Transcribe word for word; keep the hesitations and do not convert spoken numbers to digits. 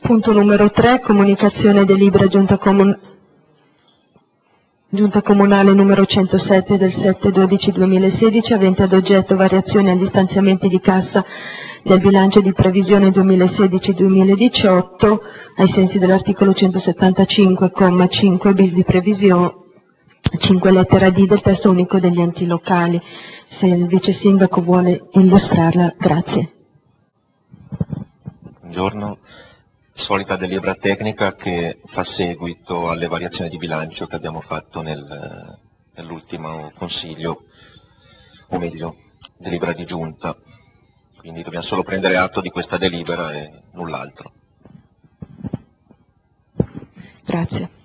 Punto numero tre, comunicazione delibera Giunta, Comun Giunta Comunale numero centosette del sette dodici duemilasedici, avente ad oggetto variazioni agli stanziamenti di cassa del bilancio di previsione duemilasedici duemiladiciotto, ai sensi dell'articolo centosettantacinque, comma cinque bis di previsione, cinque lettera D del testo unico degli enti locali. Se il vice sindaco vuole illustrarla, grazie. Buongiorno. Solita delibera tecnica che fa seguito alle variazioni di bilancio che abbiamo fatto nel, nell'ultimo consiglio, o meglio, delibera di giunta. Quindi dobbiamo solo prendere atto di questa delibera e null'altro. Grazie.